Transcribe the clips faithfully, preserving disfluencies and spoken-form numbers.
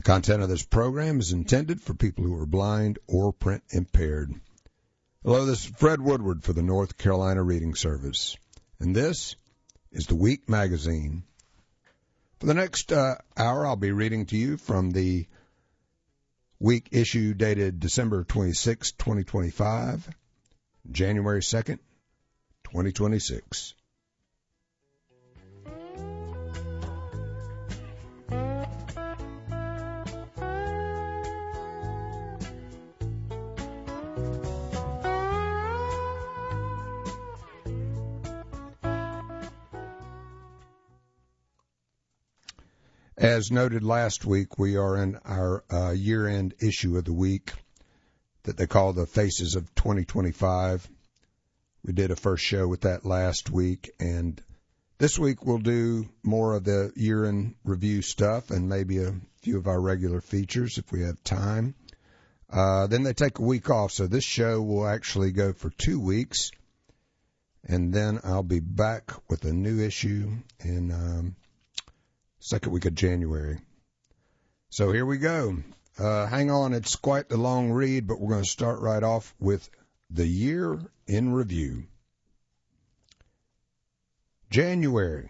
The content of this program is intended for people who are blind or print impaired. Hello, this is Fred Woodward for the North Carolina Reading Service, and this is the Week Magazine. For the next uh, hour, I'll be reading to you from the week issue dated December twenty-sixth, twenty twenty-five, January second, twenty twenty-six. As noted last week, we are in our uh, year-end issue of the week that they call the Faces of twenty twenty-five. We did a first show with that last week, and this week we'll do more of the year-end review stuff and maybe a few of our regular features if we have time. Uh, then they take a week off, so this show will actually go for two weeks, and then I'll be back with a new issue in um, second week of January. So here we go. Uh, hang on, it's quite the long read, but we're going to start right off with the year in review. January.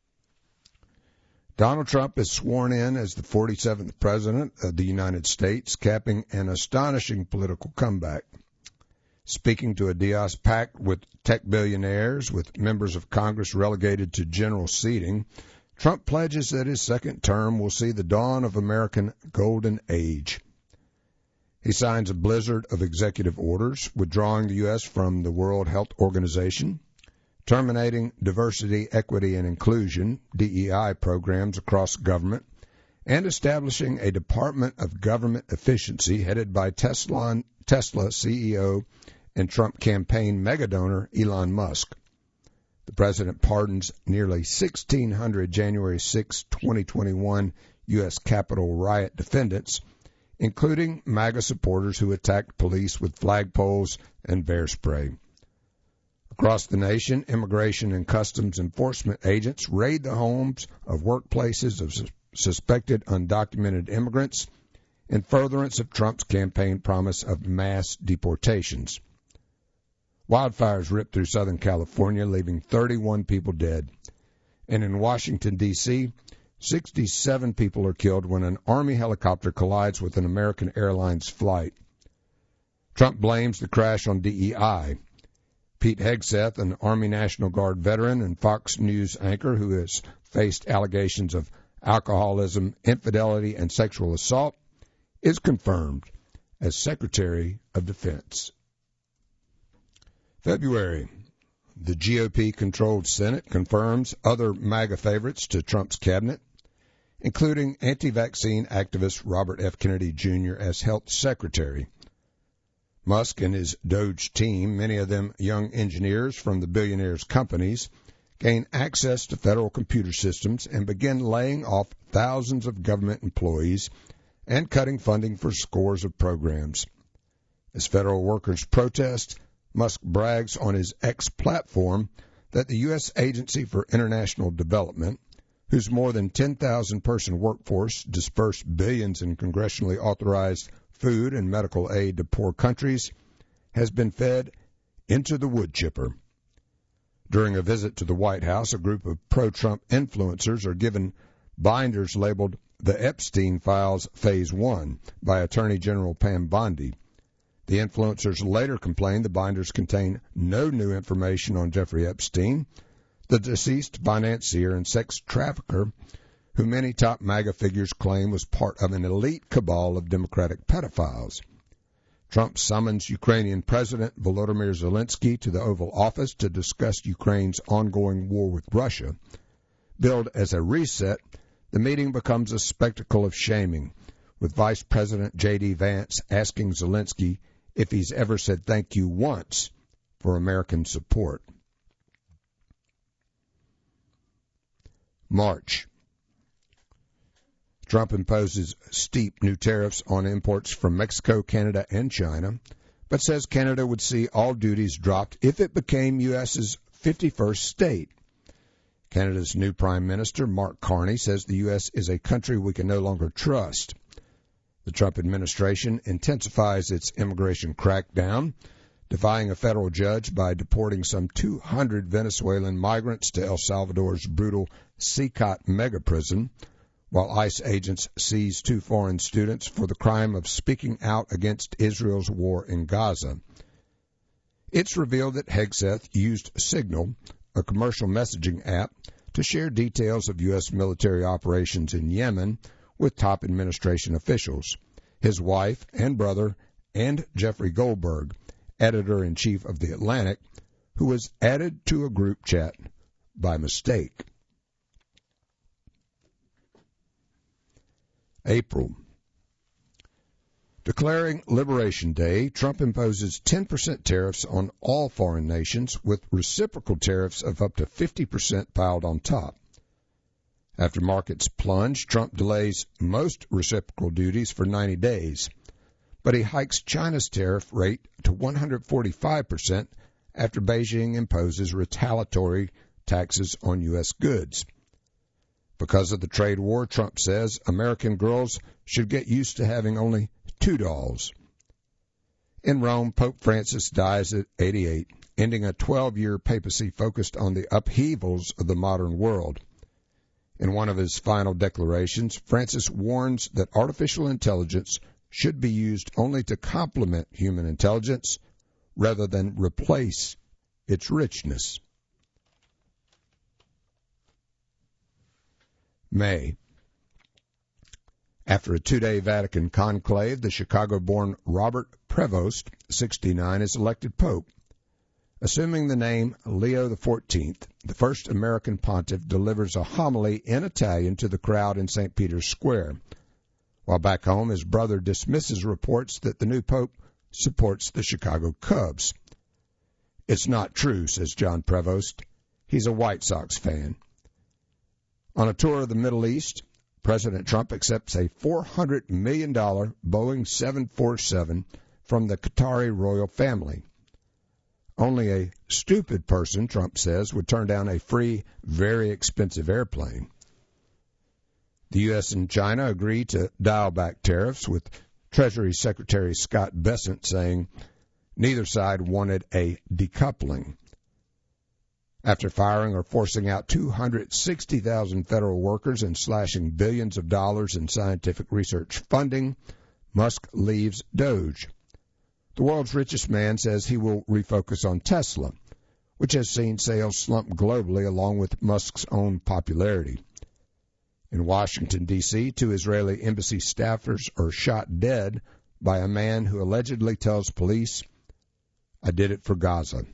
Donald Trump is sworn in as the forty-seventh President of the United States, capping an astonishing political comeback. Speaking to a dais packed with tech billionaires, with members of Congress relegated to general seating, Trump pledges that his second term will see the dawn of American golden age. He signs a blizzard of executive orders, withdrawing the U S from the World Health Organization, terminating diversity, equity, and inclusion, D E I, programs across government, and establishing a Department of Government Efficiency headed by Tesla, Tesla C E O and Trump campaign megadonor Elon Musk. The president pardons nearly sixteen hundred January sixth, twenty twenty-one U S Capitol riot defendants, including MAGA supporters who attacked police with flagpoles and bear spray. Across the nation, immigration and customs enforcement agents raid the homes of workplaces of su- suspected undocumented immigrants in furtherance of Trump's campaign promise of mass deportations. Wildfires ripped through Southern California, leaving thirty-one people dead. And in Washington, D C, sixty-seven people are killed when an Army helicopter collides with an American Airlines flight. Trump blames the crash on D E I. Pete Hegseth, an Army National Guard veteran and Fox News anchor who has faced allegations of alcoholism, infidelity, and sexual assault, is confirmed as Secretary of Defense. February. The G O P-controlled Senate confirms other MAGA favorites to Trump's cabinet, including anti-vaccine activist Robert F. Kennedy Junior as health secretary. Musk and his Doge team, many of them young engineers from the billionaire's companies, gain access to federal computer systems and begin laying off thousands of government employees and cutting funding for scores of programs. As federal workers protest, Musk brags on his X platform that the U S Agency for International Development, whose more than ten thousand person workforce dispersed billions in congressionally authorized food and medical aid to poor countries, has been fed into the wood chipper. During a visit to the White House, a group of pro-Trump influencers are given binders labeled The Epstein Files Phase one by Attorney General Pam Bondi. The influencers later complained the binders contain no new information on Jeffrey Epstein, the deceased financier and sex trafficker, who many top MAGA figures claim was part of an elite cabal of Democratic pedophiles. Trump summons Ukrainian President Volodymyr Zelensky to the Oval Office to discuss Ukraine's ongoing war with Russia. Billed as a reset, the meeting becomes a spectacle of shaming, with Vice President J D Vance asking Zelensky if he's ever said thank you once for American support. March. Trump imposes steep new tariffs on imports from Mexico, Canada, and China, but says Canada would see all duties dropped if it became U S's fifty-first state. Canada's new Prime Minister, Mark Carney, says the U S is a country we can no longer trust. The Trump administration intensifies its immigration crackdown, defying a federal judge by deporting some two hundred Venezuelan migrants to El Salvador's brutal Secot mega prison, while ICE agents seize two foreign students for the crime of speaking out against Israel's war in Gaza. It's revealed that Hegseth used Signal, a commercial messaging app, to share details of U S military operations in Yemen with top administration officials, his wife and brother, and Jeffrey Goldberg, editor-in-chief of The Atlantic, who was added to a group chat by mistake. April. Declaring Liberation Day, Trump imposes ten percent tariffs on all foreign nations, with reciprocal tariffs of up to fifty percent piled on top. After markets plunge, Trump delays most reciprocal duties for ninety days, but he hikes China's tariff rate to one hundred forty-five percent after Beijing imposes retaliatory taxes on U S goods. Because of the trade war, Trump says American girls should get used to having only two dolls. In Rome, Pope Francis dies at eighty-eight, ending a twelve-year papacy focused on the upheavals of the modern world. In one of his final declarations, Francis warns that artificial intelligence should be used only to complement human intelligence rather than replace its richness. May. After a two-day Vatican conclave, the Chicago-born Robert Prevost, sixty-nine, is elected pope. Assuming the name Leo the fourteenth, the first American pontiff delivers a homily in Italian to the crowd in Saint Peter's Square. While back home, his brother dismisses reports that the new pope supports the Chicago Cubs. It's not true, says John Prevost. He's a White Sox fan. On a tour of the Middle East, President Trump accepts a four hundred million dollars Boeing seven forty-seven from the Qatari royal family. Only a stupid person, Trump says, would turn down a free, very expensive airplane. The U S and China agree to dial back tariffs, with Treasury Secretary Scott Bessent saying neither side wanted a decoupling. After firing or forcing out two hundred sixty thousand federal workers and slashing billions of dollars in scientific research funding, Musk leaves Doge. The world's richest man says he will refocus on Tesla, which has seen sales slump globally along with Musk's own popularity. In Washington, D C, two Israeli embassy staffers are shot dead by a man who allegedly tells police, "I did it for Gaza."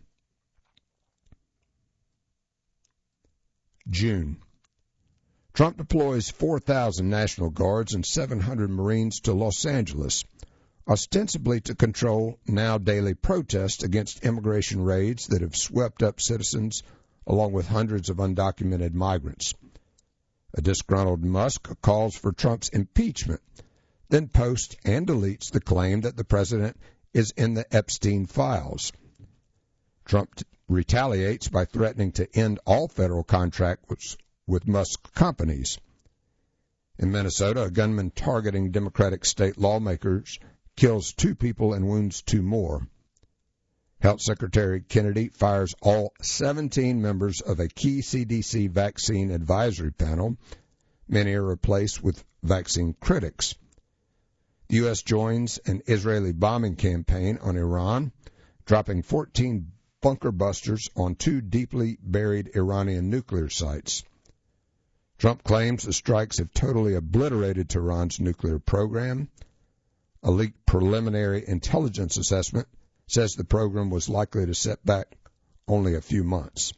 June. Trump deploys four thousand National Guards and seven hundred Marines to Los Angeles, ostensibly to control now daily protests against immigration raids that have swept up citizens along with hundreds of undocumented migrants. A disgruntled Musk calls for Trump's impeachment, then posts and deletes the claim that the president is in the Epstein files. Trump t- retaliates by threatening to end all federal contracts with Musk companies. In Minnesota, a gunman targeting Democratic state lawmakers kills two people and wounds two more. Health Secretary Kennedy fires all seventeen members of a key C D C vaccine advisory panel. Many are replaced with vaccine critics. The U S joins an Israeli bombing campaign on Iran, dropping fourteen bunker busters on two deeply buried Iranian nuclear sites. Trump claims the strikes have totally obliterated Tehran's nuclear program. A leaked preliminary intelligence assessment says the program was likely to set back only a few months.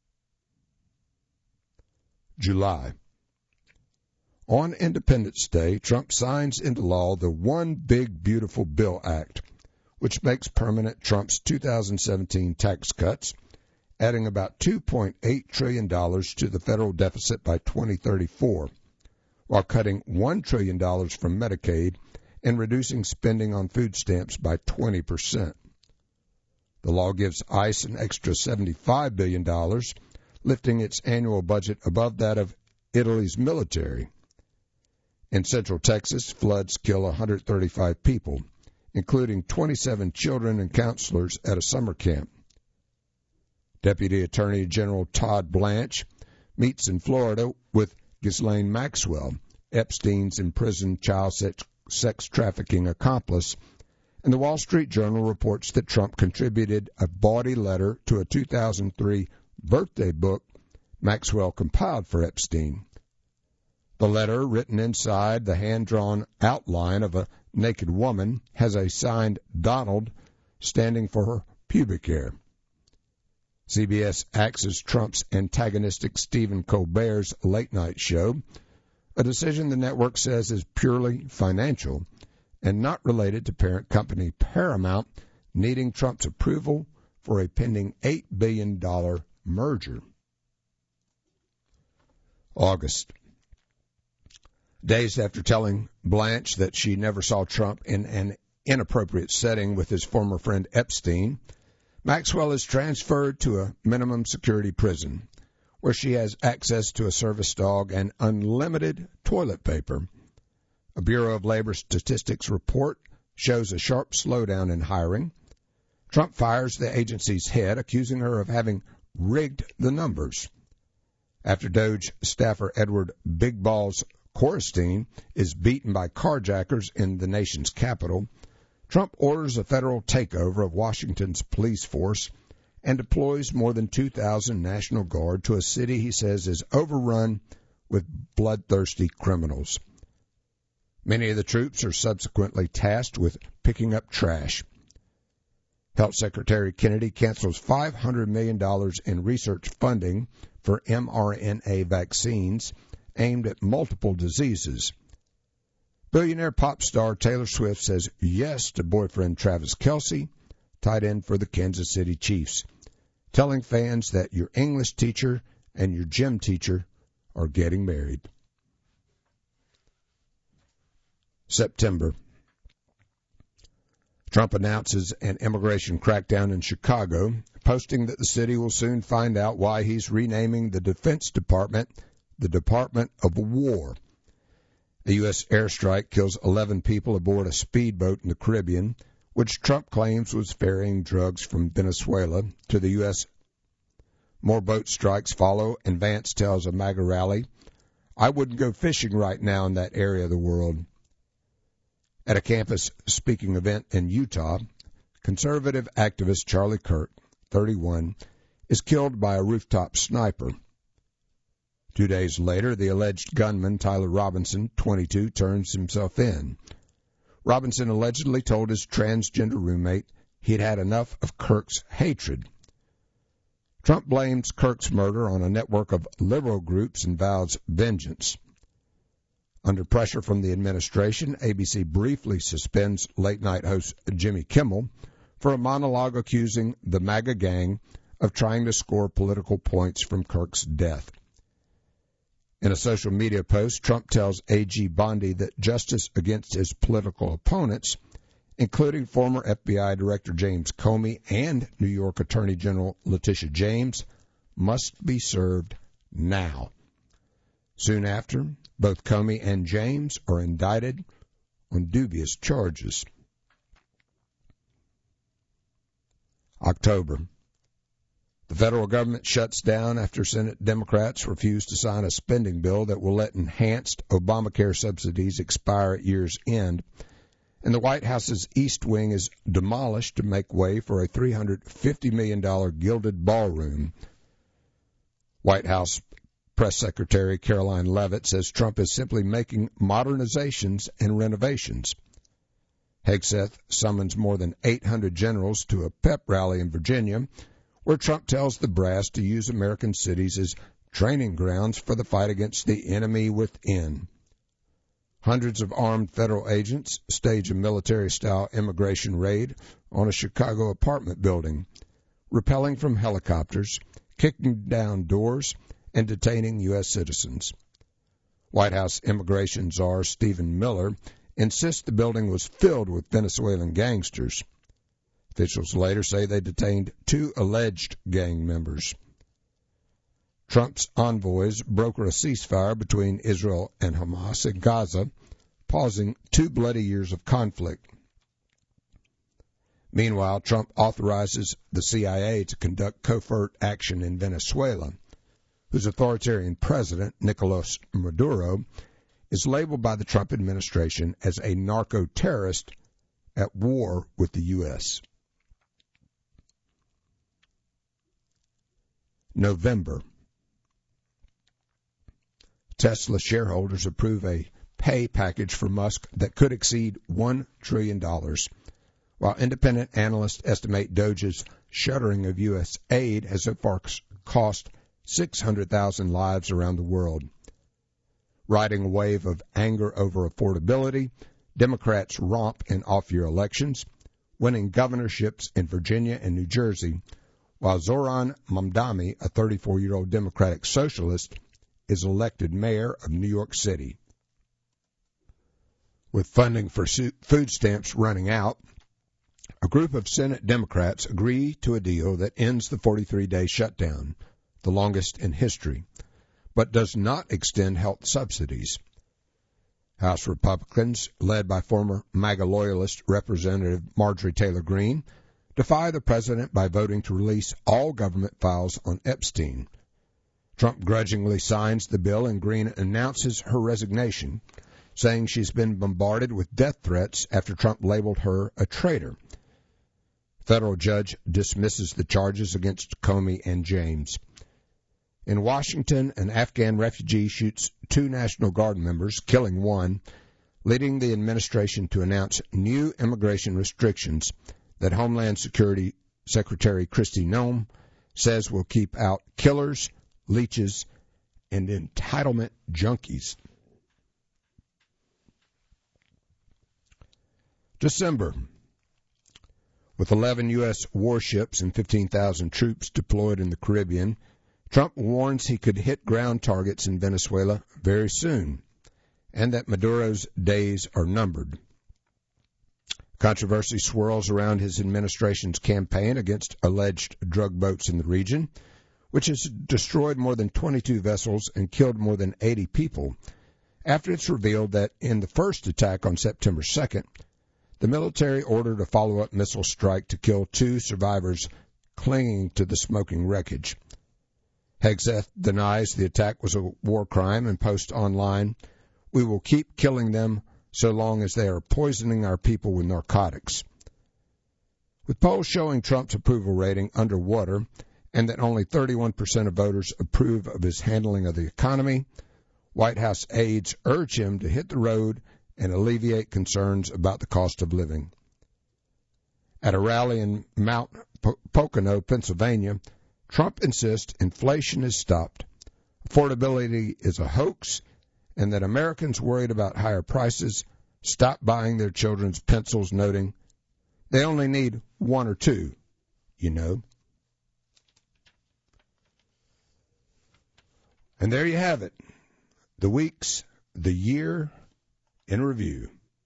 July. On Independence Day, Trump signs into law the One Big Beautiful Bill Act, which makes permanent Trump's two thousand seventeen tax cuts, adding about two point eight trillion dollars to the federal deficit by twenty thirty-four, while cutting one trillion dollars from Medicaid and reducing spending on food stamps by twenty percent. The law gives ICE an extra seventy-five billion dollars, lifting its annual budget above that of Italy's military. In Central Texas, floods kill one hundred thirty-five people, including twenty-seven children and counselors at a summer camp. Deputy Attorney General Todd Blanche meets in Florida with Ghislaine Maxwell, Epstein's imprisoned child sex, sex trafficking accomplice, and the Wall Street Journal reports that Trump contributed a bawdy letter to a two thousand three birthday book Maxwell compiled for Epstein. The letter, written inside the hand-drawn outline of a naked woman, has a signed Donald standing for her pubic hair. C B S axes Trump's antagonistic Stephen Colbert's late-night show, a decision the network says is purely financial and not related to parent company Paramount needing Trump's approval for a pending eight billion dollars merger. August. Days after telling Blanche that she never saw Trump in an inappropriate setting with his former friend Epstein, Maxwell is transferred to a minimum security prison, where she has access to a service dog and unlimited toilet paper. A Bureau of Labor Statistics report shows a sharp slowdown in hiring. Trump fires the agency's head, accusing her of having rigged the numbers. After Doge staffer Edward Big Balls Korstein is beaten by carjackers in the nation's capital, Trump orders a federal takeover of Washington's police force and deploys more than two thousand National Guard to a city he says is overrun with bloodthirsty criminals. Many of the troops are subsequently tasked with picking up trash. Health Secretary Kennedy cancels five hundred million dollars in research funding for mRNA vaccines aimed at multiple diseases. Billionaire pop star Taylor Swift says yes to boyfriend Travis Kelce, tight end for the Kansas City Chiefs, telling fans that your English teacher and your gym teacher are getting married. September. Trump announces an immigration crackdown in Chicago, posting that the city will soon find out why he's renaming the Defense Department the Department of War. A U S airstrike kills eleven people aboard a speedboat in the Caribbean, which Trump claims was ferrying drugs from Venezuela to the U S More boat strikes follow, and Vance tells a MAGA rally, "I wouldn't go fishing right now in that area of the world." At a campus speaking event in Utah, conservative activist Charlie Kirk, thirty-one, is killed by a rooftop sniper. Two days later, the alleged gunman, Tyler Robinson, twenty-two, turns himself in. Robinson allegedly told his transgender roommate he'd had enough of Kirk's hatred. Trump blames Kirk's murder on a network of liberal groups and vows vengeance. Under pressure from the administration, A B C briefly suspends late-night host Jimmy Kimmel for a monologue accusing the MAGA gang of trying to score political points from Kirk's death. In a social media post, Trump tells A G Bondi that justice against his political opponents, including former F B I Director James Comey and New York Attorney General Letitia James, must be served now. Soon after, both Comey and James are indicted on dubious charges. October. The federal government shuts down after Senate Democrats refuse to sign a spending bill that will let enhanced Obamacare subsidies expire at year's end, and the White House's East Wing is demolished to make way for a three hundred fifty million dollars gilded ballroom. White House Press Secretary Caroline Leavitt says Trump is simply making modernizations and renovations. Hegseth summons more than eight hundred generals to a pep rally in Virginia, where Trump tells the brass to use American cities as training grounds for the fight against the enemy within. Hundreds of armed federal agents stage a military-style immigration raid on a Chicago apartment building, rappelling from helicopters, kicking down doors, and detaining U S citizens. White House immigration czar Stephen Miller insists the building was filled with Venezuelan gangsters. Officials later say they detained two alleged gang members. Trump's envoys broker a ceasefire between Israel and Hamas in Gaza, pausing two bloody years of conflict. Meanwhile, Trump authorizes the C I A to conduct covert action in Venezuela, whose authoritarian president, Nicolas Maduro, is labeled by the Trump administration as a narco-terrorist at war with the U S November. Tesla shareholders approve a pay package for Musk that could exceed one trillion dollars, while independent analysts estimate Doge's shuttering of U S aid has so far cost six hundred thousand lives around the world. Riding a wave of anger over affordability, Democrats romp in off-year elections, winning governorships in Virginia and New Jersey, while Zoran Mamdani, a thirty-four-year-old Democratic socialist, is elected mayor of New York City. With funding for food stamps running out, a group of Senate Democrats agree to a deal that ends the forty-three day shutdown, the longest in history, but does not extend health subsidies. House Republicans, led by former MAGA loyalist Representative Marjorie Taylor Greene, defy the president by voting to release all government files on Epstein. Trump grudgingly signs the bill, and Greene announces her resignation, saying she's been bombarded with death threats after Trump labeled her a traitor. Federal judge dismisses the charges against Comey and James. In Washington, an Afghan refugee shoots two National Guard members, killing one, leading the administration to announce new immigration restrictions that Homeland Security Secretary Kristi Noem says will keep out killers, leeches, and entitlement junkies. December. With eleven U S warships and fifteen thousand troops deployed in the Caribbean, Trump warns he could hit ground targets in Venezuela very soon, and that Maduro's days are numbered. Controversy swirls around his administration's campaign against alleged drug boats in the region, which has destroyed more than twenty-two vessels and killed more than eighty people, after it's revealed that in the first attack on September second, the military ordered a follow-up missile strike to kill two survivors clinging to the smoking wreckage. Hegseth denies the attack was a war crime and posts online, "We will keep killing them so long as they are poisoning our people with narcotics." With polls showing Trump's approval rating underwater and that only thirty-one percent of voters approve of his handling of the economy, White House aides urge him to hit the road and alleviate concerns about the cost of living. At a rally in Mount Pocono, Pennsylvania, Trump insists inflation is stopped, affordability is a hoax, and that Americans worried about higher prices stop buying their children's pencils, noting, "They only need one or two, you know." And there you have it, the weeks, the year in review.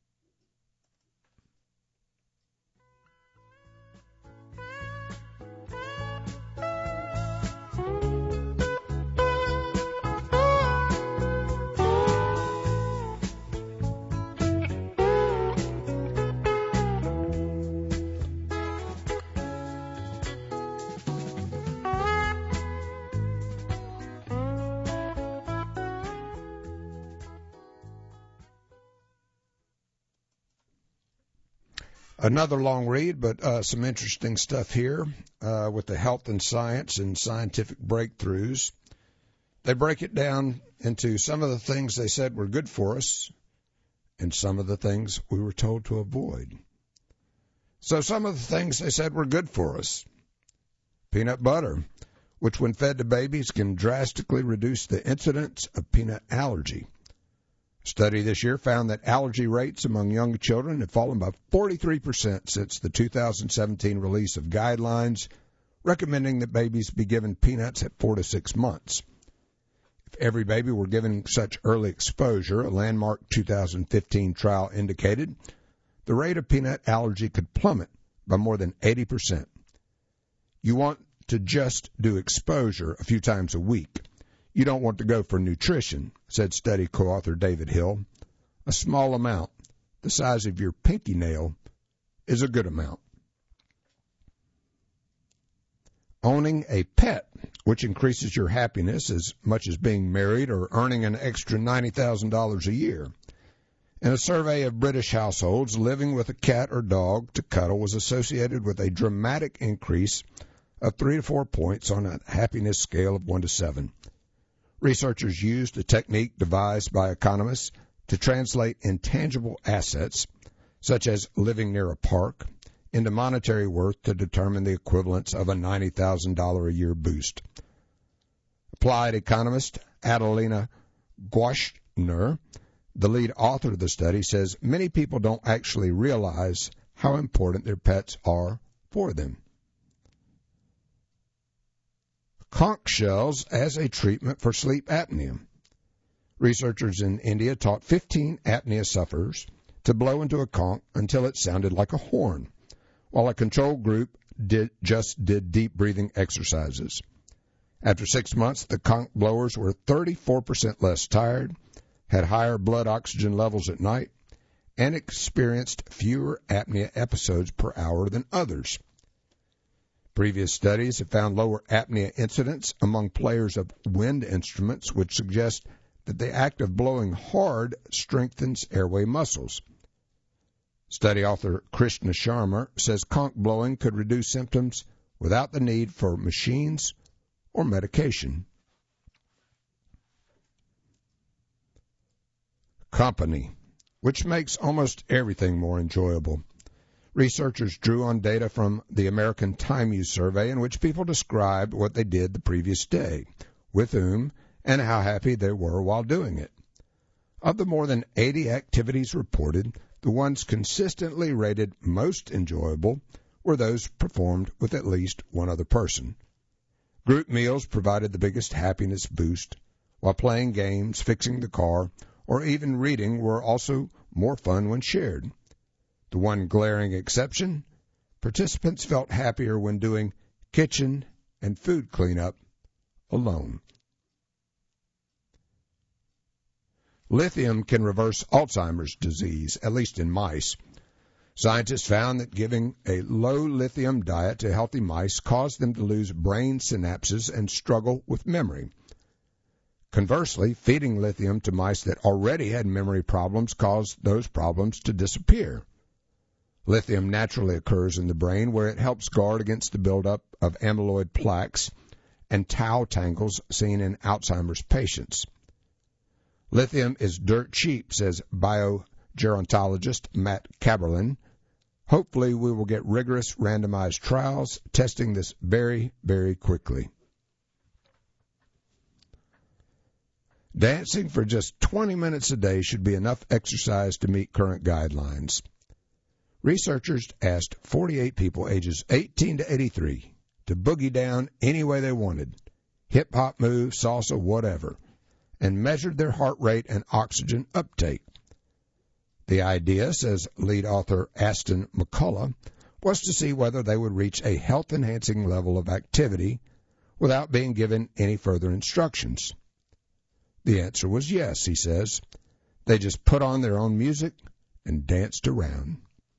Another long read, but uh, some interesting stuff here uh, with the health and science and scientific breakthroughs. They break it down into some of the things they said were good for us and some of the things we were told to avoid. So some of the things they said were good for us. Peanut butter, which when fed to babies can drastically reduce the incidence of peanut allergy. A study this year found that allergy rates among young children have fallen by forty-three percent since the two thousand seventeen release of guidelines recommending that babies be given peanuts at four to six months. If every baby were given such early exposure, a landmark two thousand fifteen trial indicated, the rate of peanut allergy could plummet by more than eighty percent. You want to just do exposure a few times a week, You don't want to go for nutrition, said study co-author David Hill. A small amount, the size of your pinky nail, is a good amount. Owning a pet, which increases your happiness as much as being married or earning an extra ninety thousand dollars a year. In a survey of British households, living with a cat or dog to cuddle was associated with a dramatic increase of three to four points on a happiness scale of one to seven. Researchers used a technique devised by economists to translate intangible assets, such as living near a park, into monetary worth to determine the equivalence of a ninety thousand dollars a year boost. Applied economist Adelina Guashner, the lead author of the study, says many people don't actually realize how important their pets are for them. Conch shells as a treatment for sleep apnea. Researchers in India taught fifteen apnea sufferers to blow into a conch until it sounded like a horn, while a control group did, just did deep breathing exercises. After six months, the conch blowers were thirty-four percent less tired, had higher blood oxygen levels at night, and experienced fewer apnea episodes per hour than others. Previous studies have found lower apnea incidence among players of wind instruments, which suggests that the act of blowing hard strengthens airway muscles. Study author Krishna Sharma says conch blowing could reduce symptoms without the need for machines or medication. Company, which makes almost everything more enjoyable. Researchers drew on data from the American Time Use Survey in which people described what they did the previous day, with whom, and how happy they were while doing it. Of the more than eighty activities reported, the ones consistently rated most enjoyable were those performed with at least one other person. Group meals provided the biggest happiness boost, while playing games, fixing the car, or even reading were also more fun when shared. The one glaring exception, participants felt happier when doing kitchen and food cleanup alone. Lithium can reverse Alzheimer's disease, at least in mice. Scientists found that giving a low lithium diet to healthy mice caused them to lose brain synapses and struggle with memory. Conversely, feeding lithium to mice that already had memory problems caused those problems to disappear. Lithium naturally occurs in the brain, where it helps guard against the buildup of amyloid plaques and tau tangles seen in Alzheimer's patients. Lithium is dirt cheap, says biogerontologist Matt Kaberlin. Hopefully we will get rigorous randomized trials testing this very, very quickly. Dancing for just twenty minutes a day should be enough exercise to meet current guidelines. Researchers asked forty-eight people ages eighteen to eighty-three to boogie down any way they wanted, hip-hop moves, salsa, whatever, and measured their heart rate and oxygen uptake. The idea, says lead author Aston McCullough, was to see whether they would reach a health-enhancing level of activity without being given any further instructions. The answer was yes, he says. They just put on their own music and danced around.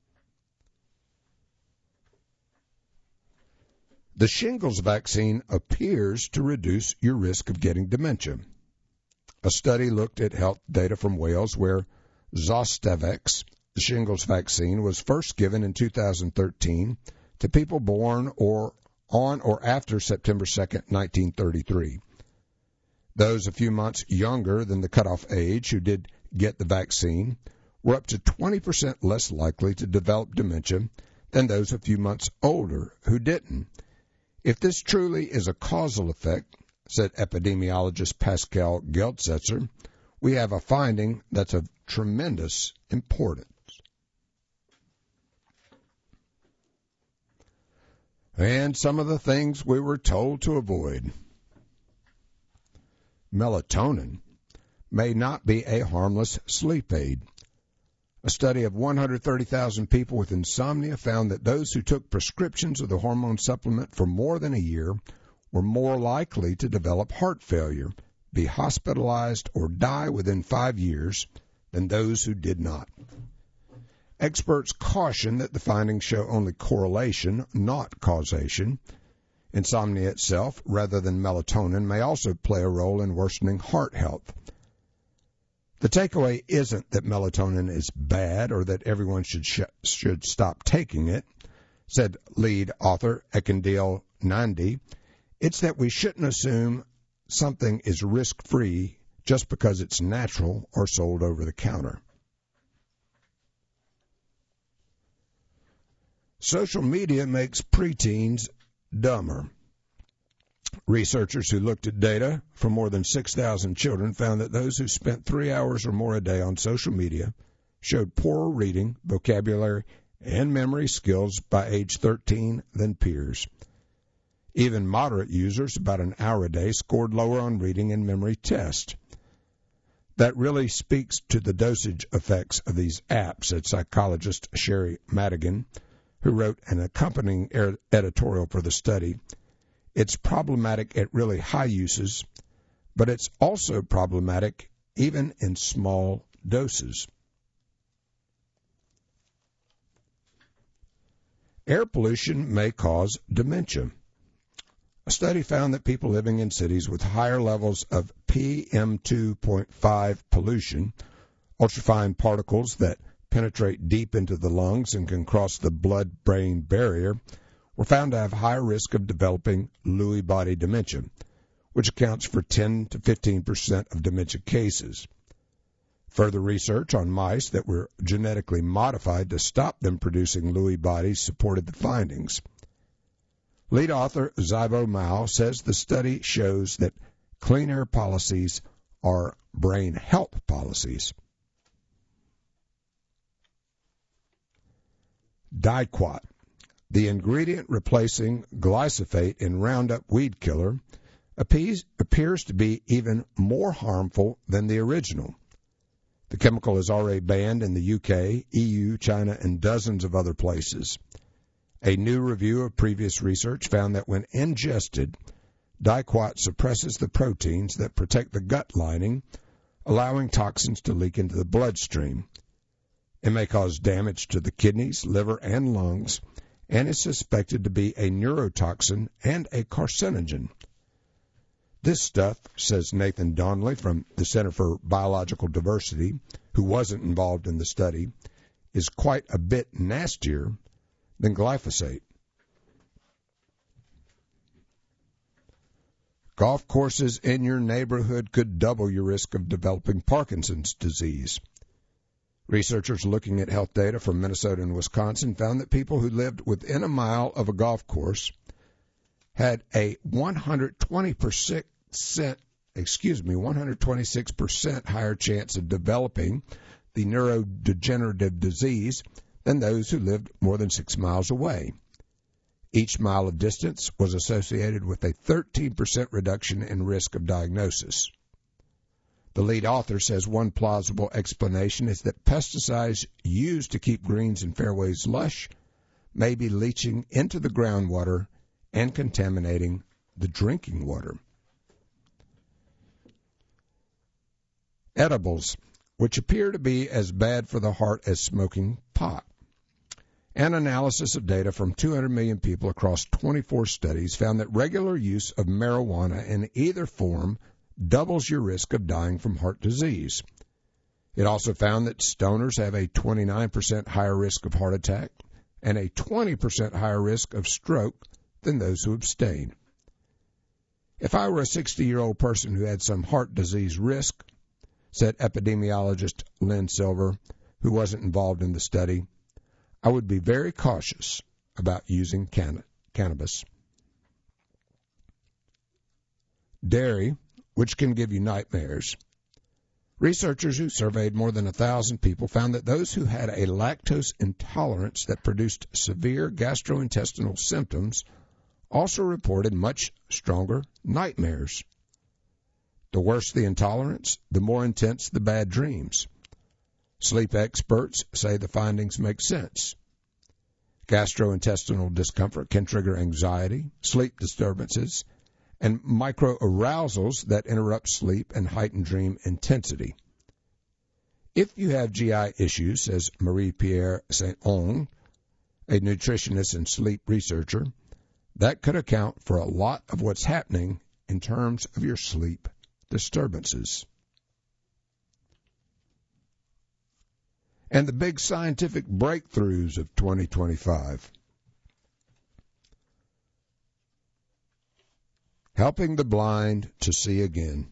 The shingles vaccine appears to reduce your risk of getting dementia. A study looked at health data from Wales where Zostavex, the shingles vaccine, was first given in two thousand thirteen to people born or on or after September second, nineteen thirty-three. Those a few months younger than the cutoff age who did get the vaccine were up to twenty percent less likely to develop dementia than those a few months older who didn't. If this truly is a causal effect, said epidemiologist Pascal Geldsetzer, we have a finding that's of tremendous importance. And some of the things we were told to avoid. Melatonin may not be a harmless sleep aid. A study of one hundred thirty thousand people with insomnia found that those who took prescriptions of the hormone supplement for more than a year were more likely to develop heart failure, be hospitalized or die within five years than those who did not. Experts caution that the findings show only correlation, not causation. Insomnia itself, rather than melatonin, may also play a role in worsening heart health. The takeaway isn't that melatonin is bad or that everyone should sh- should stop taking it, said lead author Ekindil Nandi. It's that we shouldn't assume something is risk-free just because it's natural or sold over the counter. Social media makes preteens dumber. Researchers who looked at data from more than six thousand children found that those who spent three hours or more a day on social media showed poorer reading, vocabulary, and memory skills by age thirteen than peers. Even moderate users, about an hour a day, scored lower on reading and memory tests. That really speaks to the dosage effects of these apps, said psychologist Sherry Madigan, who wrote an accompanying editorial for the study. It's problematic at really high uses, but it's also problematic even in small doses. Air pollution may cause dementia. A study found that people living in cities with higher levels of P M two point five pollution, ultrafine particles that penetrate deep into the lungs and can cross the blood-brain barrier, were found to have higher risk of developing Lewy body dementia, which accounts for ten to fifteen percent of dementia cases. Further research on mice that were genetically modified to stop them producing Lewy bodies supported the findings. Lead author Xiaobo Mao says the study shows that clean air policies are brain health policies. Diquat, the ingredient replacing glyphosate in Roundup weed killer, appears to be even more harmful than the original. The chemical is already banned in the U K, E U, China, and dozens of other places. A new review of previous research found that when ingested, Diquat suppresses the proteins that protect the gut lining, allowing toxins to leak into the bloodstream. It may cause damage to the kidneys, liver, and lungs, and is suspected to be a neurotoxin and a carcinogen. This stuff, says Nathan Donnelly from the Center for Biological Diversity, who wasn't involved in the study, is quite a bit nastier than glyphosate. Golf courses in your neighborhood could double your risk of developing Parkinson's disease. Researchers looking at health data from Minnesota and Wisconsin found that people who lived within a mile of a golf course had a one hundred twenty percent, excuse me, one hundred twenty-six percent higher chance of developing the neurodegenerative disease than those who lived more than six miles away. Each mile of distance was associated with a thirteen percent reduction in risk of diagnosis. The lead author says one plausible explanation is that pesticides used to keep greens and fairways lush may be leaching into the groundwater and contaminating the drinking water. Edibles, which appear to be as bad for the heart as smoking pot. An analysis of data from two hundred million people across twenty-four studies found that regular use of marijuana in either form doubles your risk of dying from heart disease. It also found that stoners have a twenty-nine percent higher risk of heart attack and a twenty percent higher risk of stroke than those who abstain. If I were a sixty-year-old person who had some heart disease risk, said epidemiologist Lynn Silver, who wasn't involved in the study, I would be very cautious about using canna- cannabis. Dairy, which can give you nightmares. Researchers who surveyed more than one thousand people found that those who had a lactose intolerance that produced severe gastrointestinal symptoms also reported much stronger nightmares. The worse the intolerance, the more intense the bad dreams. Sleep experts say the findings make sense. Gastrointestinal discomfort can trigger anxiety, sleep disturbances, and microarousals that interrupt sleep and heighten dream intensity. If you have G I issues, says Marie-Pierre Saint-Onge, a nutritionist and sleep researcher, that could account for a lot of what's happening in terms of your sleep disturbances. And the big scientific breakthroughs of twenty twenty-five. Helping the blind to see again.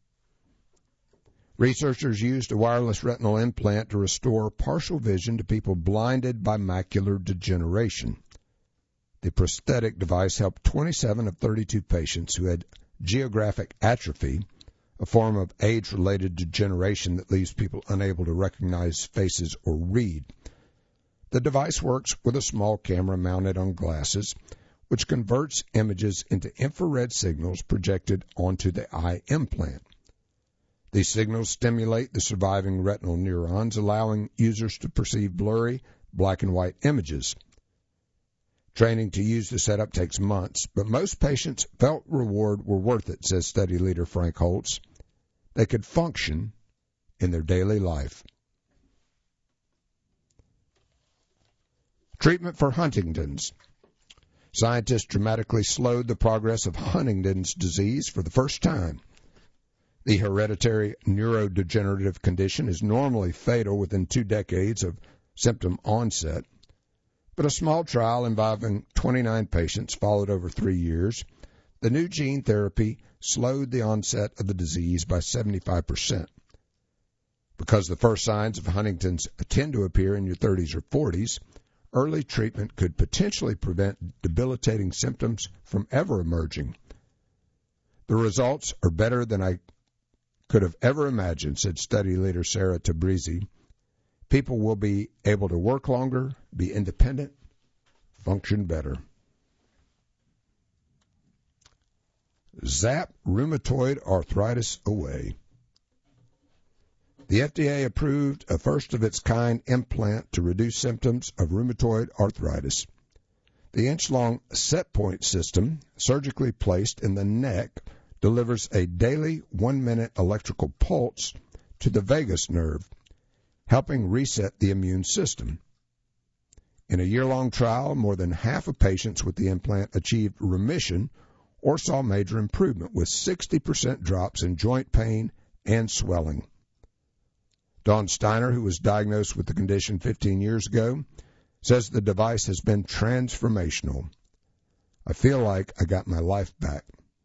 Researchers used a wireless retinal implant to restore partial vision to people blinded by macular degeneration. The prosthetic device helped twenty-seven of thirty-two patients who had geographic atrophy, a form of age-related degeneration that leaves people unable to recognize faces or read. The device works with a small camera mounted on glasses, which converts images into infrared signals projected onto the eye implant. These signals stimulate the surviving retinal neurons, allowing users to perceive blurry, black and white images. Training to use the setup takes months, but most patients felt reward were worth it, says study leader Frank Holtz. They could function in their daily life. Treatment for Huntington's. Scientists dramatically slowed the progress of Huntington's disease for the first time. The hereditary neurodegenerative condition is normally fatal within two decades of symptom onset, but a small trial involving twenty-nine patients followed over three years. The new gene therapy slowed the onset of the disease by seventy-five percent. Because the first signs of Huntington's tend to appear in your thirties or forties, early treatment could potentially prevent debilitating symptoms from ever emerging. The results are better than I could have ever imagined, said study leader Sarah Tabrizi. People will be able to work longer, be independent, function better. Zap rheumatoid arthritis away. The F D A approved a first-of-its-kind implant to reduce symptoms of rheumatoid arthritis. The inch-long set-point system, surgically placed in the neck, delivers a daily one-minute electrical pulse to the vagus nerve, helping reset the immune system. In a year-long trial, more than half of patients with the implant achieved remission or saw major improvement, with sixty percent drops in joint pain and swelling. Dawn Steiner, who was diagnosed with the condition fifteen years ago, says the device has been transformational. I feel like I got my life back.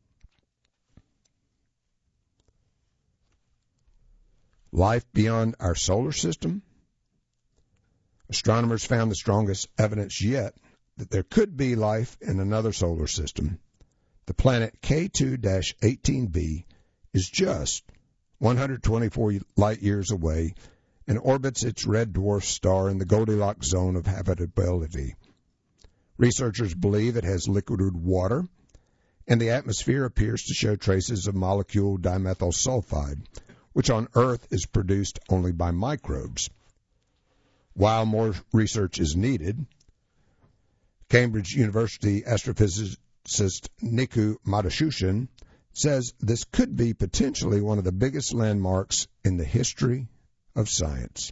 Life beyond our solar system? Astronomers found the strongest evidence yet that there could be life in another solar system. The planet K two eighteen b is just one hundred twenty-four light-years away and orbits its red dwarf star in the Goldilocks zone of habitability. Researchers believe it has liquid water, and the atmosphere appears to show traces of molecule dimethyl sulfide, which on Earth is produced only by microbes. While more research is needed, Cambridge University astrophysicist Niku Madhusudan says this could be potentially one of the biggest landmarks in the history of science.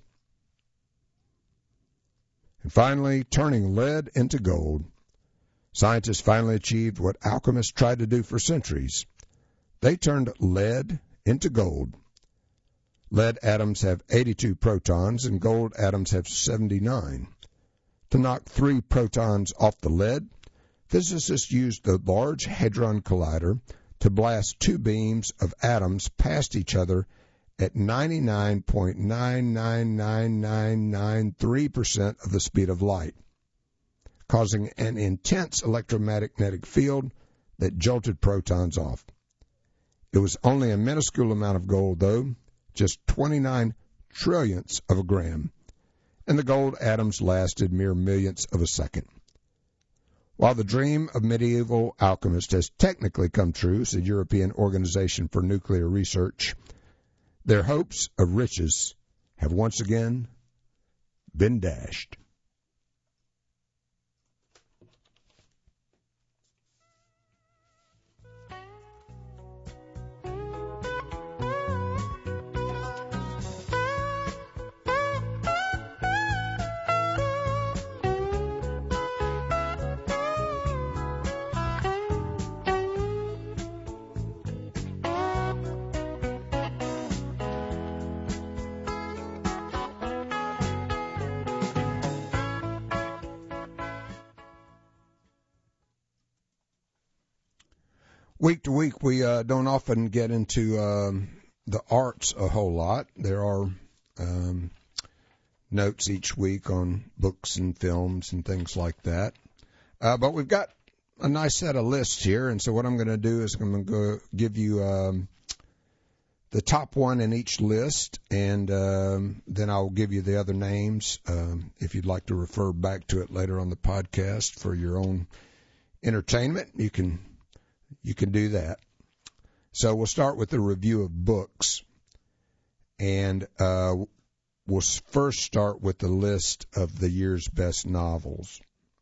And finally, turning lead into gold. Scientists finally achieved what alchemists tried to do for centuries. They turned lead into gold. Lead atoms have eighty-two protons and gold atoms have seventy-nine. To knock three protons off the lead, physicists used the Large Hadron Collider to blast two beams of atoms past each other at ninety-nine point nine nine nine nine nine three percent of the speed of light, causing an intense electromagnetic field that jolted protons off. It was only a minuscule amount of gold, though, just twenty-nine trillionths of a gram, and the gold atoms lasted mere millionths of a second. While the dream of medieval alchemists has technically come true, said European Organization for Nuclear Research, their hopes of riches have once again been dashed. Week to week, we uh, don't often get into um, the arts a whole lot. There are um, notes each week on books and films and things like that. Uh, but we've got a nice set of lists here, and so what I'm going to do is I'm going to go give you um, the top one in each list, and um, then I'll give you the other names um, if you'd like to refer back to it later on the podcast for your own entertainment. You can you can do that. So we'll start with the review of books, and uh, we'll first start with the list of the year's best novels.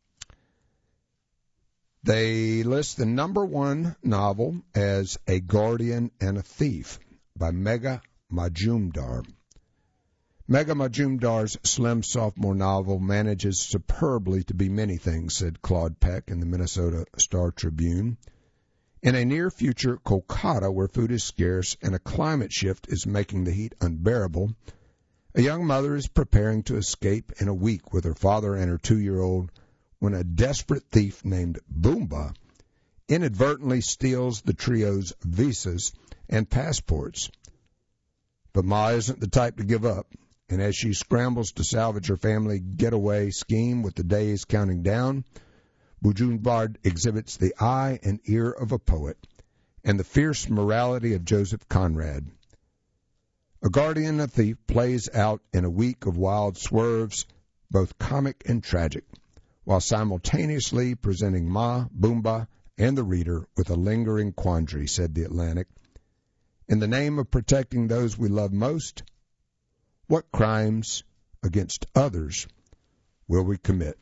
They list the number one novel as A Guardian and a Thief by Megha Majumdar. Megha Majumdar's slim sophomore novel manages superbly to be many things, said Claude Peck in the Minnesota Star-Tribune. In a near-future Kolkata where food is scarce and a climate shift is making the heat unbearable, a young mother is preparing to escape in a week with her father and her two-year-old when a desperate thief named Boomba inadvertently steals the trio's visas and passports. But Ma isn't the type to give up, and as she scrambles to salvage her family getaway scheme with the days counting down, Majumdar exhibits the eye and ear of a poet and the fierce morality of Joseph Conrad. A Guardian and a Thief plays out in a week of wild swerves, both comic and tragic, while simultaneously presenting Ma, Boomba, and the reader with a lingering quandary, said The Atlantic. In the name of protecting those we love most, what crimes against others will we commit?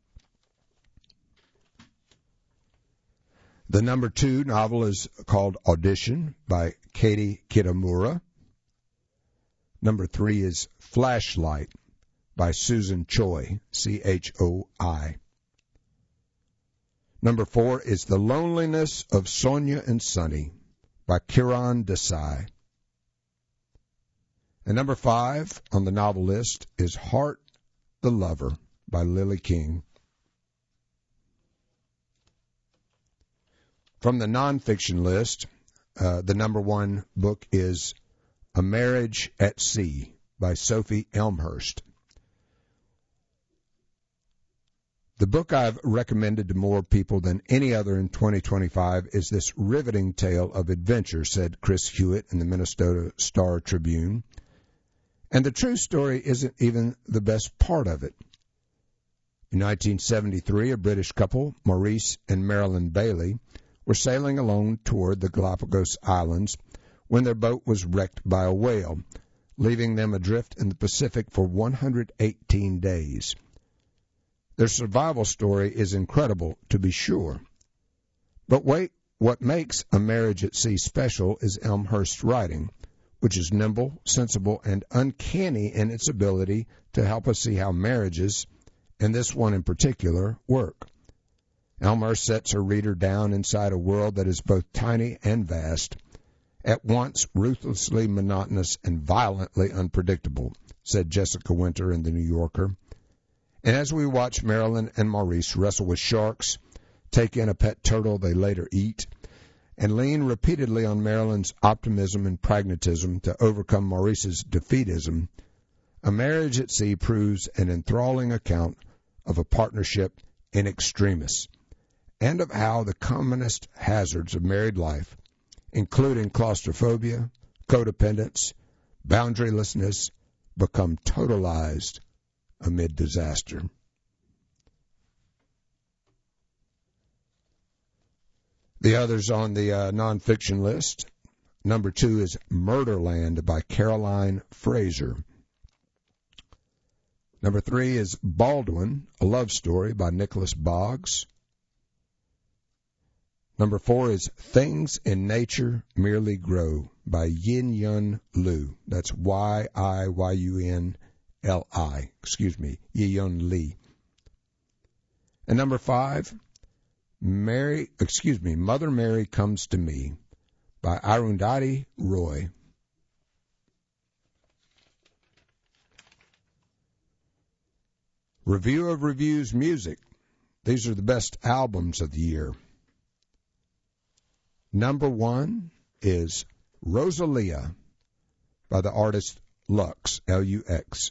The number two novel is called Audition by Katie Kitamura. Number three is Flashlight by Susan Choi, C H O I. Number four is The Loneliness of Sonia and Sonny by Kiran Desai. And number five on the novel list is Heart the Lover by Lily King. From the nonfiction list, uh, the number one book is A Marriage at Sea by Sophie Elmhurst. The book I've recommended to more people than any other in twenty twenty-five is this riveting tale of adventure, said Chris Hewitt in the Minnesota Star-Tribune. And the true story isn't even the best part of it. In nineteen seventy-three, a British couple, Maurice and Marilyn Bailey, were sailing alone toward the Galapagos Islands when their boat was wrecked by a whale, leaving them adrift in the Pacific for one hundred eighteen days. Their survival story is incredible, to be sure. But wait, what makes A Marriage at Sea special is Elmhurst's writing, which is nimble, sensible, and uncanny in its ability to help us see how marriages, and this one in particular, work. Elmhurst sets her reader down inside a world that is both tiny and vast, at once ruthlessly monotonous and violently unpredictable, said Jessica Winter in The New Yorker. And as we watch Marilyn and Maurice wrestle with sharks, take in a pet turtle they later eat, and lean repeatedly on Marilyn's optimism and pragmatism to overcome Maurice's defeatism, A Marriage at Sea proves an enthralling account of a partnership in extremis, and of how the commonest hazards of married life, including claustrophobia, codependence, boundarylessness, become totalized amid disaster. The others on the uh, nonfiction list, number two is Murderland by Caroline Fraser. Number three is Baldwin, a love story by Nicholas Boggs. Number four is Things in Nature Merely Grow by Yin Yun Liu. That's Y I Y U N L I. Excuse me, Yin Yun Lee. And number five, Mary, excuse me, Mother Mary Comes to Me by Arundhati Roy. Review of Reviews Music. These are the best albums of the year. Number one is Rosalia by the artist Lux, L U X.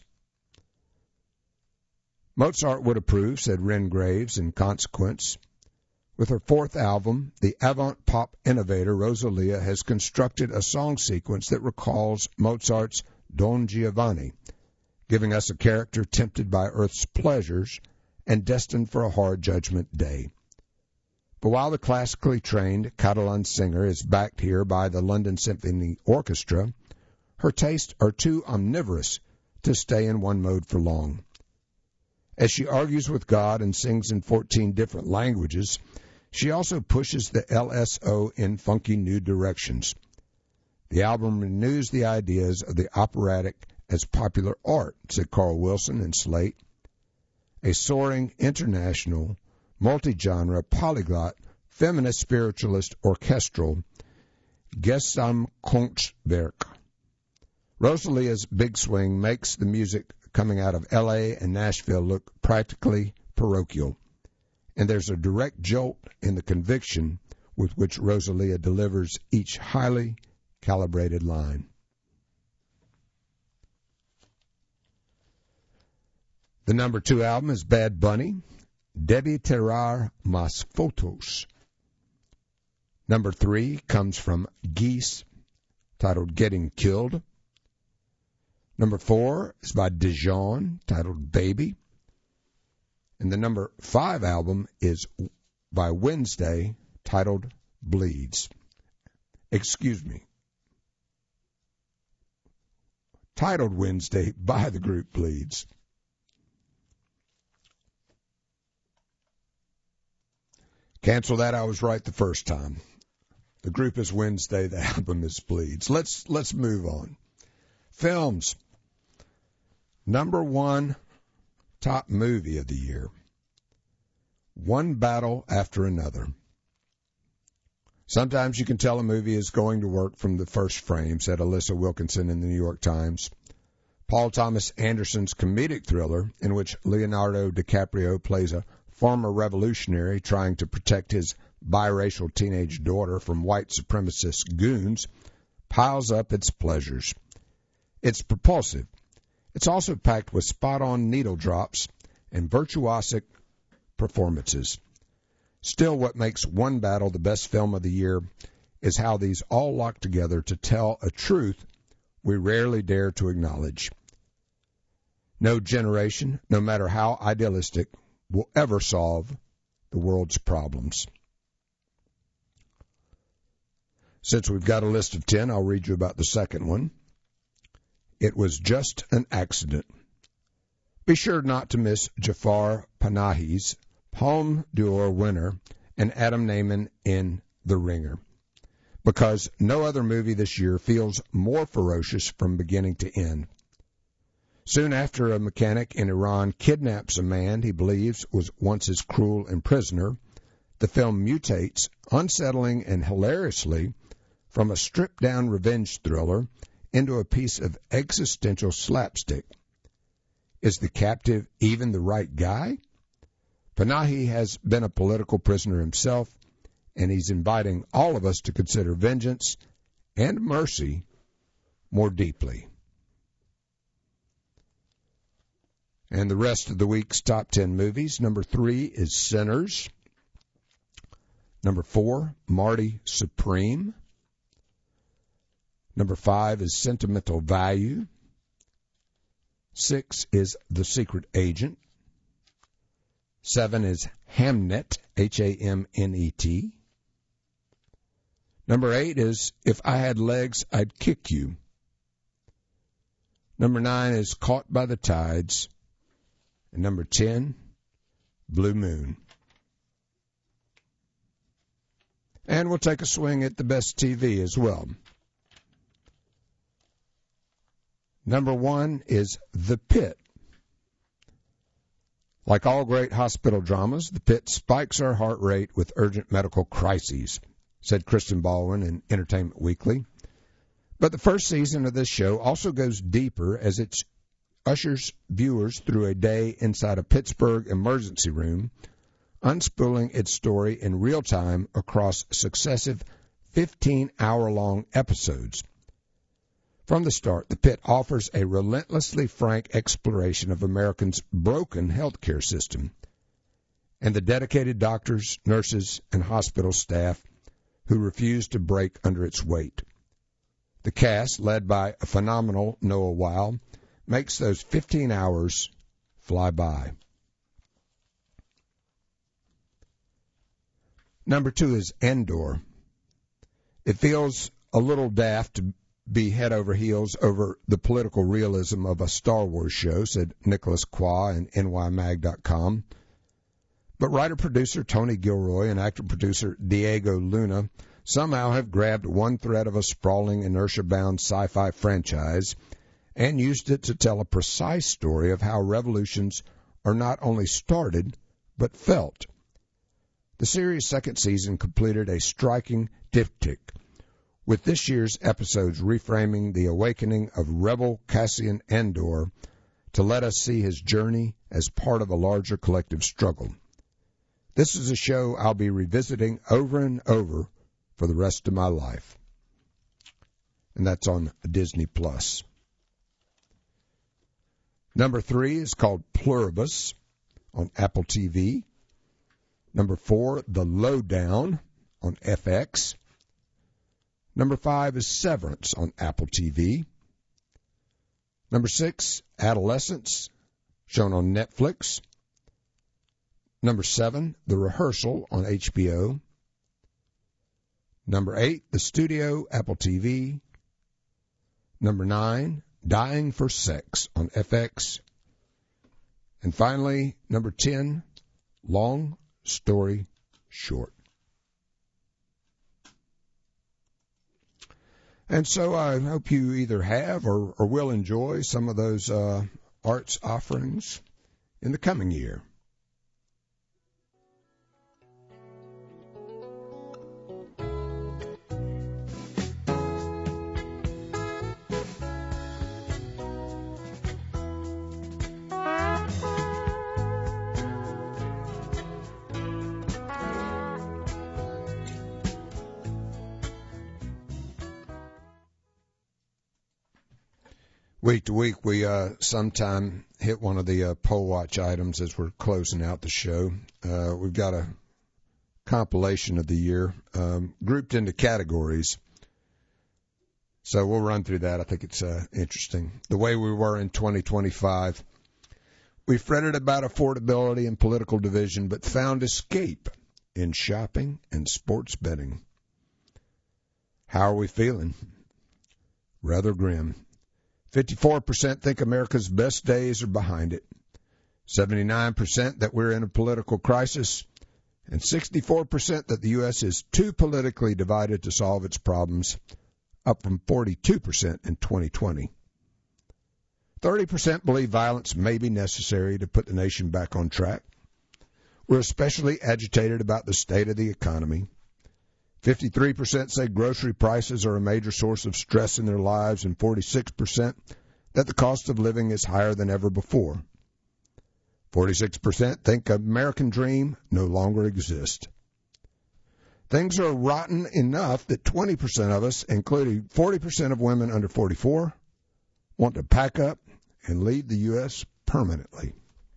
Mozart would approve, said Ren Graves in Consequence. With her fourth album, the avant-pop innovator Rosalia has constructed a song sequence that recalls Mozart's Don Giovanni, giving us a character tempted by earth's pleasures and destined for a hard judgment day. But while the classically trained Catalan singer is backed here by the London Symphony Orchestra, her tastes are too omnivorous to stay in one mode for long. As she argues with God and sings in fourteen different languages, she also pushes the L S O in funky new directions. The album renews the ideas of the operatic as popular art, said Carl Wilson in Slate. A soaring, international, multi-genre, polyglot, feminist spiritualist orchestral Gesamtkunstwerk. Rosalia's big swing makes the music coming out of L A and Nashville look practically parochial, and there's a direct jolt in the conviction with which Rosalia delivers each highly calibrated line. The number two album is Bad Bunny, Debí tirar más fotos. Number three comes from Geese, titled Getting Killed. Number four is by Dijon, titled Baby. And the number five album is by Wednesday, titled Bleeds. Excuse me. Titled Wednesday by the group Bleeds. Cancel that, I was right the first time. The group is Wednesday, the album is Bleeds. Let's let's move on. Films. Number one top movie of the year. One battle after another. Sometimes you can tell a movie is going to work from the first frame, said Alyssa Wilkinson in the New York Times. Paul Thomas Anderson's comedic thriller, in which Leonardo DiCaprio plays a former revolutionary trying to protect his biracial teenage daughter from white supremacist goons, piles up its pleasures. It's propulsive. It's also packed with spot-on needle drops and virtuosic performances. Still, what makes One Battle the best film of the year is how these all lock together to tell a truth we rarely dare to acknowledge. No generation, no matter how idealistic, will ever solve the world's problems. Since we've got a list of ten, I'll read you about the second one. It Was Just an Accident. Be sure not to miss Jafar Panahi's Palme d'Or winner and Adam Nayman in The Ringer, because no other movie this year feels more ferocious from beginning to end. Soon after a mechanic in Iran kidnaps a man he believes was once his cruel imprisoner, the film mutates, unsettling and hilariously, from a stripped-down revenge thriller into a piece of existential slapstick. Is the captive even the right guy? Panahi has been a political prisoner himself, and he's inviting all of us to consider vengeance and mercy more deeply. And the rest of the week's top ten movies. Number three is Sinners. Number four, Marty Supreme. Number five is Sentimental Value. Six is The Secret Agent. Seven is Hamnet, H A M N E T. Number eight is If I Had Legs, I'd Kick You. Number nine is Caught by the Tides. And number ten, Blue Moon. And we'll take a swing at the best T V as well. Number one is The Pit. Like all great hospital dramas, The Pit spikes our heart rate with urgent medical crises, said Kristen Baldwin in Entertainment Weekly. But the first season of this show also goes deeper as it ushers viewers through a day inside a Pittsburgh emergency room, unspooling its story in real time across successive fifteen-hour-long episodes. From the start, The Pit offers a relentlessly frank exploration of Americans' broken healthcare system and the dedicated doctors, nurses, and hospital staff who refuse to break under its weight. The cast, led by a phenomenal Noah Weil, makes those fifteen hours fly by. Number two is Andor. It feels a little daft to be head over heels over the political realism of a Star Wars show, said Nicholas Qua in N Y Mag dot com. But writer-producer Tony Gilroy and actor-producer Diego Luna somehow have grabbed one thread of a sprawling, inertia-bound sci-fi franchise and used it to tell a precise story of how revolutions are not only started, but felt. The series' second season completed a striking diptych, with this year's episodes reframing the awakening of rebel Cassian Andor to let us see his journey as part of a larger collective struggle. This is a show I'll be revisiting over and over for the rest of my life. And that's on Disney Plus. Number three is called Pluribus on Apple T V. Number four, The Lowdown on F X. Number five is Severance on Apple T V. Number six, Adolescence, shown on Netflix. Number seven, The Rehearsal on H B O. Number eight, The Studio, Apple T V. Number nine, Dying for Sex on F X. And finally, number ten, Long Story Short. And so I hope you either have or, or will enjoy some of those uh, arts offerings in the coming year. Week to week, we uh, sometime hit one of the uh, poll watch items as we're closing out the show. Uh, we've got a compilation of the year um, grouped into categories. So we'll run through that. I think it's uh, interesting. The way we were in twenty twenty-five. We fretted about affordability and political division, but found escape in shopping and sports betting. How are we feeling? Rather grim. fifty-four percent think America's best days are behind it, seventy-nine percent that we're in a political crisis, and sixty-four percent that the U S is too politically divided to solve its problems, up from forty-two percent in twenty twenty. thirty percent believe violence may be necessary to put the nation back on track. We're especially agitated about the state of the economy. fifty-three percent say grocery prices are a major source of stress in their lives, and forty-six percent that the cost of living is higher than ever before. forty-six percent think the American dream no longer exists. Things are rotten enough that twenty percent of us, including forty percent of women under forty-four, want to pack up and leave the U S permanently.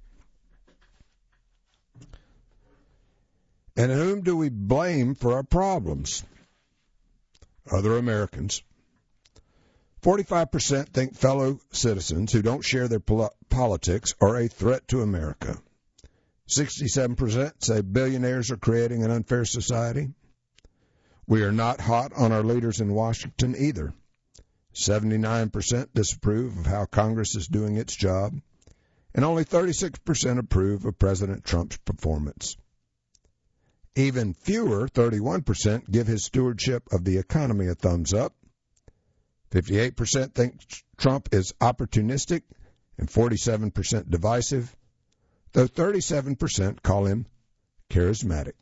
And whom do we blame for our problems? Other Americans. forty-five percent think fellow citizens who don't share their pol- politics are a threat to America. sixty-seven percent say billionaires are creating an unfair society. We are not hot on our leaders in Washington either. seventy-nine percent disapprove of how Congress is doing its job, and only thirty-six percent approve of President Trump's performance. Even fewer, thirty-one percent, give his stewardship of the economy a thumbs up. fifty-eight percent think Trump is opportunistic and forty-seven percent divisive, though thirty-seven percent call him charismatic.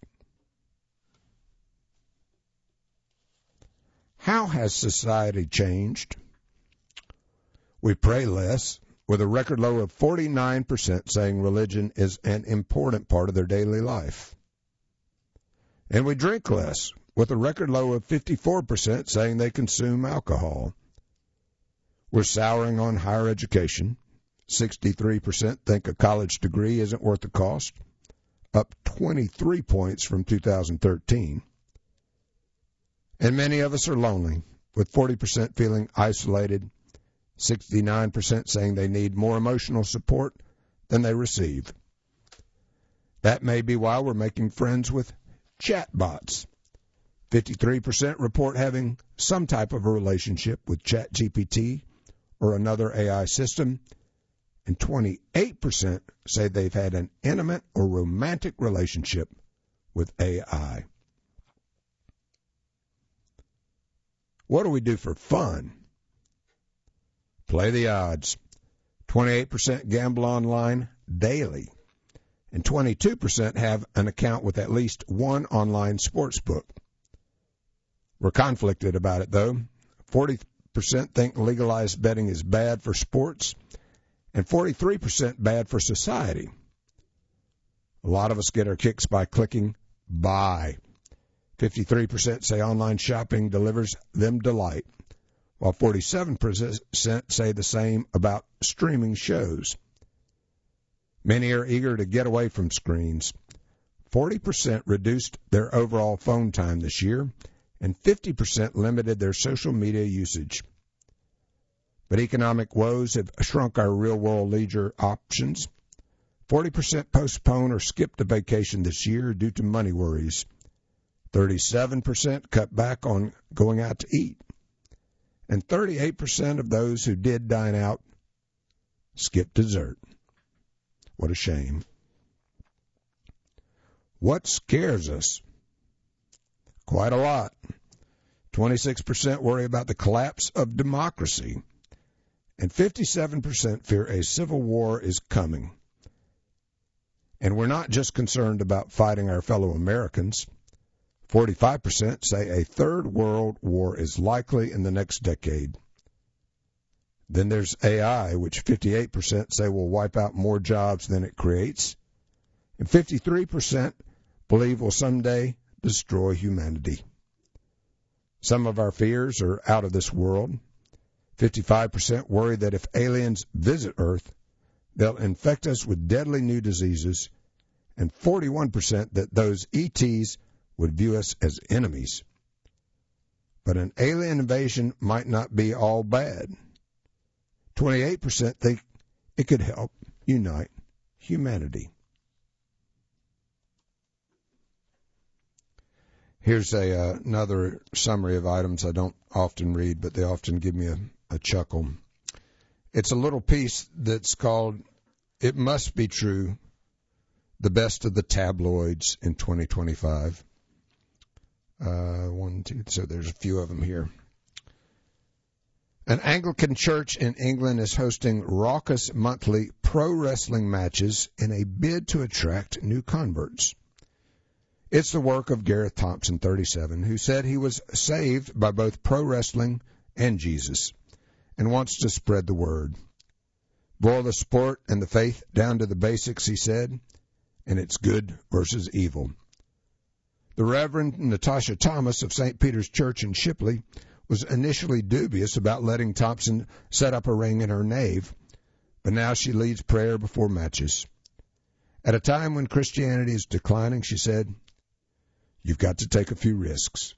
How has society changed? We pray less, with a record low of forty-nine percent saying religion is an important part of their daily life. And we drink less, with a record low of fifty-four percent saying they consume alcohol. We're souring on higher education. sixty-three percent think a college degree isn't worth the cost, up twenty-three points from two thousand thirteen. And many of us are lonely, with forty percent feeling isolated, sixty-nine percent saying they need more emotional support than they receive. That may be why we're making friends with chatbots. fifty-three percent report having some type of a relationship with ChatGPT or another A I system, and twenty-eight percent say they've had an intimate or romantic relationship with A I. What do we do for fun? Play the odds. twenty-eight percent gamble online daily, and twenty-two percent have an account with at least one online sports book. We're conflicted about it, though. forty percent think legalized betting is bad for sports, and forty-three percent bad for society. A lot of us get our kicks by clicking buy. fifty-three percent say online shopping delivers them delight, while forty-seven percent say the same about streaming shows. Many are eager to get away from screens. forty percent reduced their overall phone time this year, and fifty percent limited their social media usage. But economic woes have shrunk our real-world leisure options. forty percent postponed or skipped a vacation this year due to money worries. thirty-seven percent cut back on going out to eat. And thirty-eight percent of those who did dine out skipped dessert. What a shame. What scares us? Quite a lot. twenty-six percent worry about the collapse of democracy, and fifty-seven percent fear a civil war is coming. And we're not just concerned about fighting our fellow Americans. forty-five percent say a third world war is likely in the next decade. Then there's A I, which fifty-eight percent say will wipe out more jobs than it creates, and fifty-three percent believe will someday destroy humanity. Some of our fears are out of this world. fifty-five percent worry that if aliens visit Earth, they'll infect us with deadly new diseases, and forty-one percent that those E Ts would view us as enemies. But an alien invasion might not be all bad. twenty-eight percent think it could help unite humanity. Here's a, uh, another summary of items I don't often read, but they often give me a, a chuckle. It's a little piece that's called, "It Must Be True, the Best of the Tabloids in twenty twenty-five. Uh, one, two, so there's a few of them here. An Anglican church in England is hosting raucous monthly pro wrestling matches in a bid to attract new converts. It's the work of Gareth Thompson, thirty-seven, who said he was saved by both pro wrestling and Jesus and wants to spread the word. Boil the sport and the faith down to the basics, he said, and it's good versus evil. The Reverend Natasha Thomas of Saint Peter's Church in Shipley was initially dubious about letting Thompson set up a ring in her nave, but now she leads prayer before matches. At a time when Christianity is declining, she said, "You've got to take a few risks."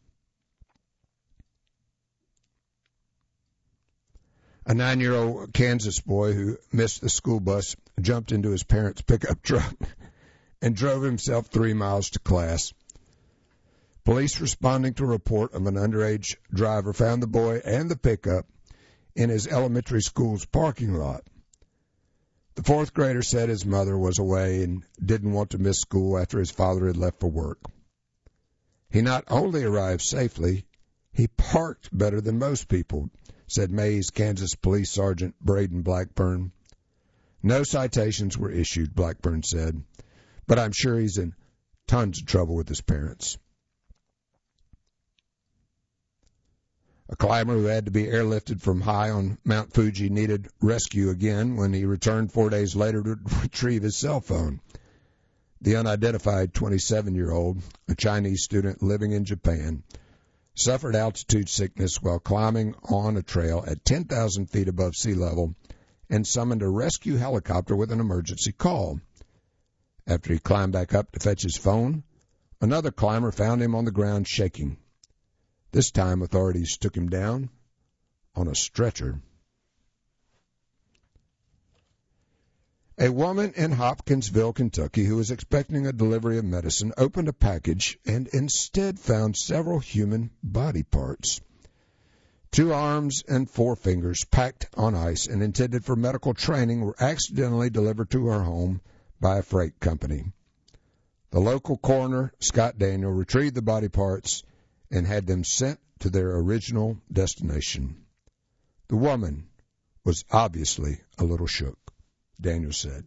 A nine-year-old Kansas boy who missed the school bus jumped into his parents' pickup truck and drove himself three miles to class. Police responding to a report of an underage driver found the boy and the pickup in his elementary school's parking lot. The fourth grader said his mother was away and didn't want to miss school after his father had left for work. He not only arrived safely, he parked better than most people, said Mays, Kansas Police Sergeant Braden Blackburn. No citations were issued, Blackburn said, but I'm sure he's in tons of trouble with his parents. A climber who had to be airlifted from high on Mount Fuji needed rescue again when he returned four days later to retrieve his cell phone. The unidentified twenty-seven-year-old, a Chinese student living in Japan, suffered altitude sickness while climbing on a trail at ten thousand feet above sea level and summoned a rescue helicopter with an emergency call. After he climbed back up to fetch his phone, another climber found him on the ground shaking. This time, authorities took him down on a stretcher. A woman in Hopkinsville, Kentucky, who was expecting a delivery of medicine, opened a package and instead found several human body parts. Two arms and four fingers packed on ice and intended for medical training were accidentally delivered to her home by a freight company. The local coroner, Scott Daniel, retrieved the body parts and had them sent to their original destination. The woman was obviously a little shook, Daniel said.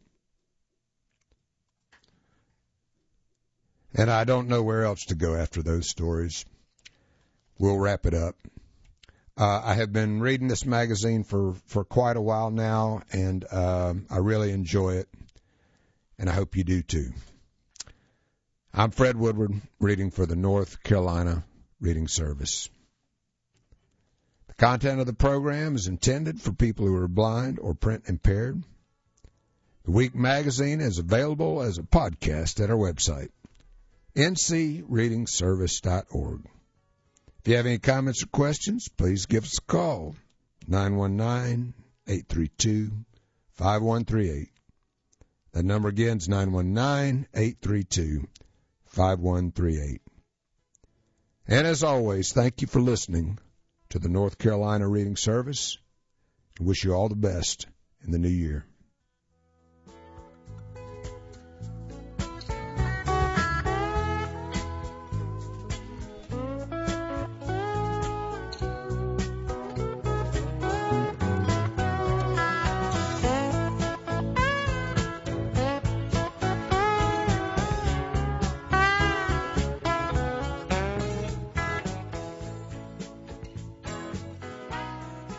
And I don't know where else to go after those stories. We'll wrap it up. Uh, I have been reading this magazine for, for quite a while now, and uh, I really enjoy it, and I hope you do too. I'm Fred Woodward, reading for the North Carolina Reading Service. The content of the program is intended for people who are blind or print impaired. The Week magazine is available as a podcast at our website, n c reading service dot org. If you have any comments or questions, please give us a call, nine one nine, eight three two, five one three eight. That number again is nine one nine, eight three two, five one three eight. And as always, thank you for listening to the North Carolina Reading Service, and wish you all the best in the new year.